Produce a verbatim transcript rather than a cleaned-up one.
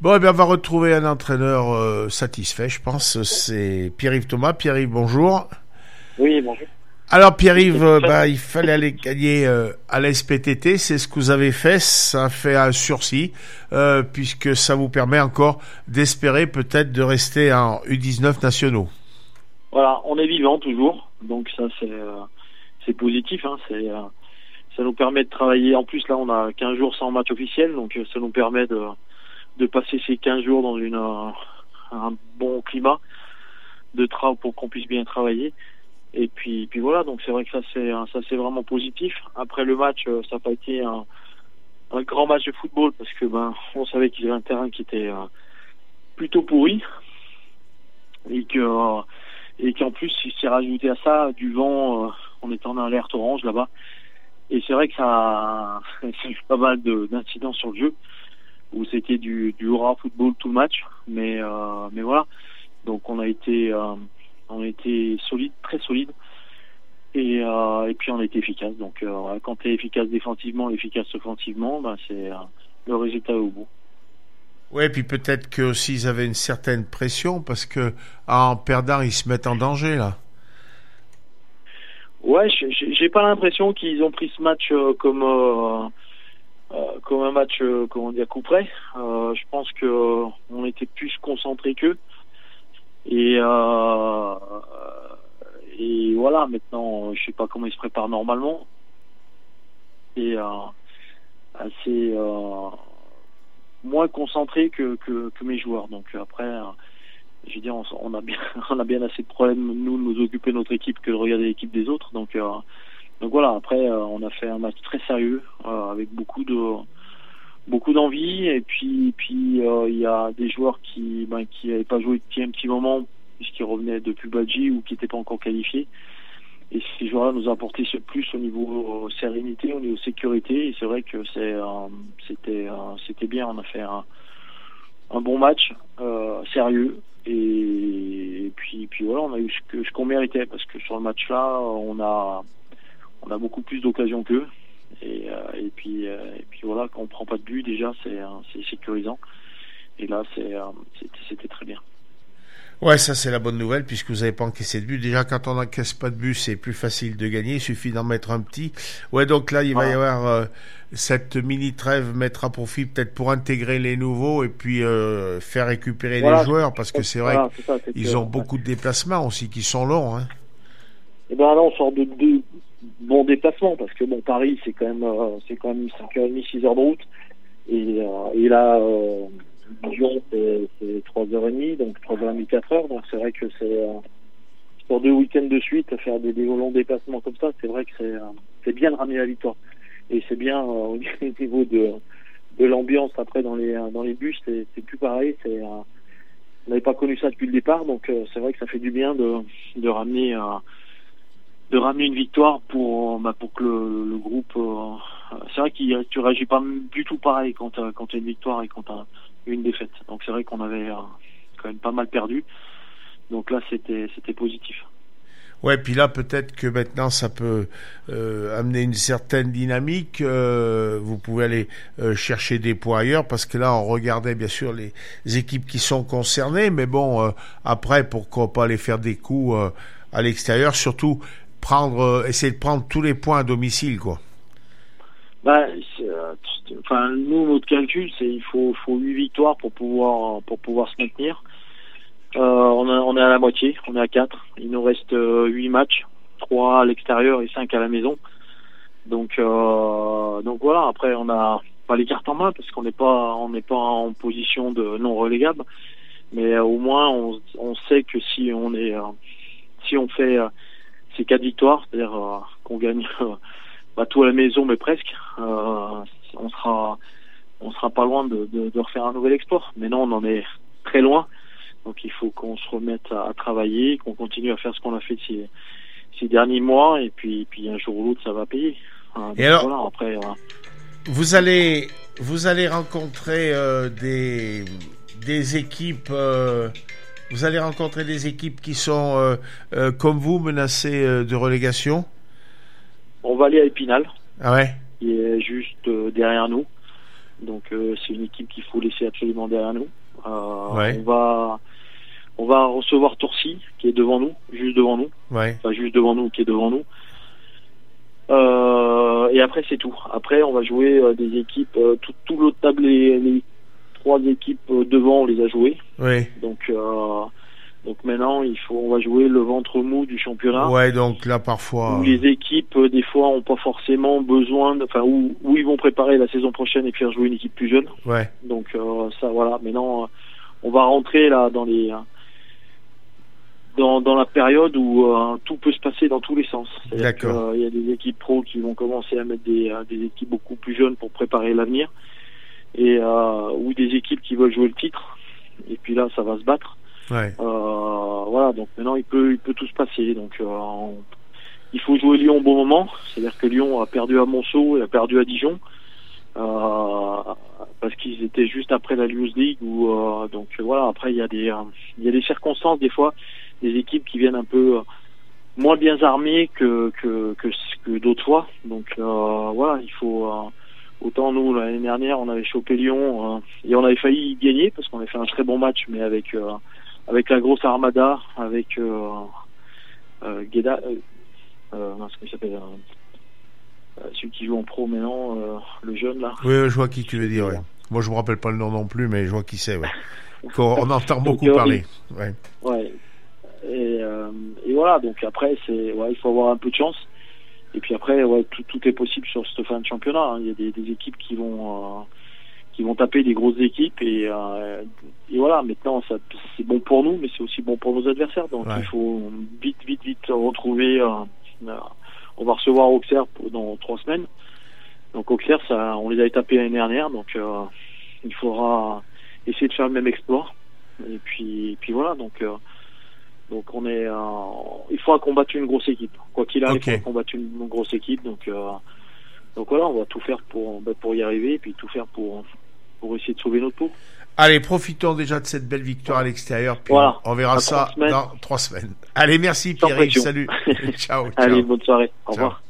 Bon, eh bien, on va retrouver un entraîneur euh, satisfait, je pense. C'est Pierre-Yves Thomas. Pierre-Yves, bonjour. Oui, bonjour. Alors, Pierre-Yves, euh, bah, il fallait aller gagner euh, à la S P T T. C'est ce que vous avez fait. Ça fait un sursis, euh, puisque ça vous permet encore d'espérer peut-être de rester en U dix-neuf nationaux. Voilà, on est vivant toujours, donc ça c'est euh, c'est positif. Hein, c'est euh, ça nous permet de travailler. En plus, là, on a quinze jours sans match officiel, donc ça nous permet de de passer ces quinze jours dans une euh, un bon climat de travail pour qu'on puisse bien travailler. Et puis puis voilà, donc c'est vrai que ça c'est ça c'est vraiment positif. Après le match, ça n'a pas été un un grand match de football parce que ben on savait qu'il y avait un terrain qui était euh, plutôt pourri et que euh, et qu'en plus il s'est rajouté à ça du vent. Euh, on était en alerte orange là-bas et c'est vrai que ça a eu pas mal de, d'incidents sur le jeu où c'était du du hurrah football tout le match, mais euh, mais voilà, donc on a été euh, on a été solide, très solide, et euh, et puis on a été efficace. Donc euh, voilà, quand tu es efficace défensivement, efficace offensivement, ben c'est euh, le résultat est au bout. Ouais, puis peut-être que aussi ils avaient une certaine pression parce que en perdant ils se mettent en danger là. Ouais, j'ai, j'ai pas l'impression qu'ils ont pris ce match euh, comme euh, euh, comme un match euh, comment dire coup près. Euh, je pense que euh, on était plus concentrés qu'eux et euh, et voilà. Maintenant, je sais pas comment ils se préparent normalement. Et euh, assez euh, moins concentré que, que que mes joueurs. Donc après, euh, je veux dire, on, on a bien on a bien assez de problèmes nous de nous occuper de notre équipe que de regarder l'équipe des autres. Donc euh, donc voilà. Après, euh, on a fait un match très sérieux euh, avec beaucoup de beaucoup d'envie. Et puis puis euh, il y a des joueurs qui ben qui n'avaient pas joué depuis un petit moment puisqu'ils revenaient depuis Badji ou qui n'étaient pas encore qualifiés. Et ces joueurs-là nous ont apporté ce plus au niveau sérénité, au niveau sécurité. Et c'est vrai que c'est, euh, c'était, euh, c'était bien. On a fait un, un bon match, euh, sérieux. Et, et puis, puis voilà, on a eu ce, que, ce qu'on méritait parce que sur le match-là, on a, on a beaucoup plus d'occasions qu'eux. Et, euh, et puis, euh, et puis voilà, quand on prend pas de but, déjà, c'est, euh, c'est sécurisant. Et là, c'est, euh, c'était, c'était très bien. Ouais, ça c'est la bonne nouvelle puisque vous n'avez pas encaissé de but. Déjà, quand on n'encaisse pas de but, c'est plus facile de gagner. Il suffit d'en mettre un petit. Ouais, donc là, il va y avoir euh, cette mini trêve mettre à profit peut-être pour intégrer les nouveaux et puis euh, faire récupérer voilà, les joueurs parce que c'est vrai voilà, qu'ils c'est c'est ont que, beaucoup ouais. de déplacements aussi qui sont longs. Hein. Et ben là, on sort de deux bons déplacements parce que bon, Paris, c'est quand même euh, c'est quand même cinq heures trente, six heures de route et, euh, et là. Euh, Lyon, c'est, c'est trois heures trente, donc trois heures trente, quatre heures. Donc c'est vrai que c'est euh, pour deux week-ends de suite, faire des, des longs déplacements comme ça, c'est vrai que c'est, euh, c'est bien de ramener la victoire. Et c'est bien euh, au niveau de, de l'ambiance après dans les dans les bus, c'est, c'est plus pareil. C'est, euh, on n'avait pas connu ça depuis le départ, donc euh, c'est vrai que ça fait du bien de de ramener euh, de ramener une victoire pour bah, pour que le, le groupe. Euh, c'est vrai que tu réagis pas du tout pareil quand t'as, quand t'as une victoire et quand t'as une défaite. Donc c'est vrai qu'on avait euh, quand même pas mal perdu. Donc là c'était c'était positif. Ouais, puis là peut-être que maintenant ça peut euh, amener une certaine dynamique. Euh, vous pouvez aller euh, chercher des points ailleurs parce que là on regardait bien sûr les équipes qui sont concernées, mais bon euh, après pourquoi pas aller faire des coups euh, à l'extérieur, surtout prendre euh, essayer de prendre tous les points à domicile quoi. Bah, euh, enfin, nous, notre calcul, c'est il faut, faut huit victoires pour pouvoir, pour pouvoir se maintenir. Euh, on, a, on est à la moitié, on est à quatre. Il nous reste euh, huit matchs, trois à l'extérieur et cinq à la maison. Donc, euh, donc voilà. Après, on a pas les cartes en main parce qu'on n'est pas, on n'est pas en position de non relégable. Mais euh, au moins, on, on sait que si on est, euh, si on fait euh, ces quatre victoires, c'est-à-dire euh, qu'on gagne. Euh, Bah, tout à la maison, mais presque. Euh, on sera, on sera pas loin de, de, de refaire un nouvel exploit. Mais non, on en est très loin. Donc il faut qu'on se remette à, à travailler, qu'on continue à faire ce qu'on a fait ces, ces derniers mois, et puis, puis un jour ou l'autre, ça va payer. Hein, et alors, voilà, après, euh... vous allez, vous allez rencontrer euh, des, des équipes. Euh, vous allez rencontrer des équipes qui sont euh, euh, comme vous menacées euh, de relégation. On va aller à Épinal, ah ouais. qui est juste euh, derrière nous. donc euh, c'est une équipe qu'il faut laisser absolument derrière nous. Euh, ouais. On va on va recevoir Torcy qui est devant nous, juste devant nous, ouais. enfin juste devant nous, qui est devant nous. Euh, et après c'est tout. Après on va jouer euh, des équipes, euh, tout, tout l'autre table, les, les trois équipes euh, devant on les a jouées. Ouais. Donc euh, donc maintenant il faut on va jouer le ventre mou du championnat. Ouais, donc là parfois. Où les équipes euh, des fois ont pas forcément besoin, de, enfin où où ils vont préparer la saison prochaine et faire jouer une équipe plus jeune. Ouais. Donc euh, ça voilà. Maintenant euh, on va rentrer là dans les dans dans la période où euh, tout peut se passer dans tous les sens. D'accord. Il euh, y a des équipes pro qui vont commencer à mettre des euh, des équipes beaucoup plus jeunes pour préparer l'avenir et euh, ou des équipes qui veulent jouer le titre. Et puis là ça va se battre. Ouais. Euh, voilà, donc maintenant il peut il peut tout se passer. Donc euh, on, il faut jouer Lyon au bon moment. C'est-à-dire que Lyon a perdu à Monceau et a perdu à Dijon euh, parce qu'ils étaient juste après la Youth League. Où euh, donc voilà, après il y a des euh, il y a des circonstances des fois, des équipes qui viennent un peu euh, moins bien armées que que que, que d'autres fois. Donc euh, voilà, il faut euh, autant nous l'année dernière on avait chopé Lyon euh, et on avait failli gagner parce qu'on avait fait un très bon match, mais avec euh, avec la grosse armada, avec euh, euh, Gueda, euh, euh, non, ce qu'il s'appelle, euh, celui qui joue en pro maintenant, euh, le jeune là. Oui, je vois qui tu veux dire. Ouais. Moi, je me rappelle pas le nom non plus, mais je vois qui c'est. Ouais. On, on entend beaucoup donc, parler. Ouais. Ouais. Et, euh, et voilà. Donc après, c'est, ouais, il faut avoir un peu de chance. Et puis après, ouais, tout, tout est possible sur cette fin de championnat. Hein. Il y a des, des équipes qui vont. Euh, qui vont taper des grosses équipes et, euh, et voilà, maintenant ça, c'est bon pour nous mais c'est aussi bon pour nos adversaires, donc ouais. Il faut vite vite vite retrouver euh, euh, on va recevoir Auxerre pour, dans trois semaines, donc Auxerre ça, on les avait tapés l'année dernière, donc euh, il faudra essayer de faire le même exploit et puis, et puis voilà, donc euh, donc on est euh, il faudra combattre une grosse équipe, quoi qu'il arrive, okay. Il faudra combattre une, une grosse équipe, donc euh, donc voilà, on va tout faire pour, bah, pour y arriver et puis tout faire pour pour essayer de sauver notre peau. Allez, profitons déjà de cette belle victoire à l'extérieur, puis voilà. on, on verra ça dans trois semaines. Allez, merci Pierre, salut. Ciao. Allez, ciao. bonne soirée. Au ciao. revoir.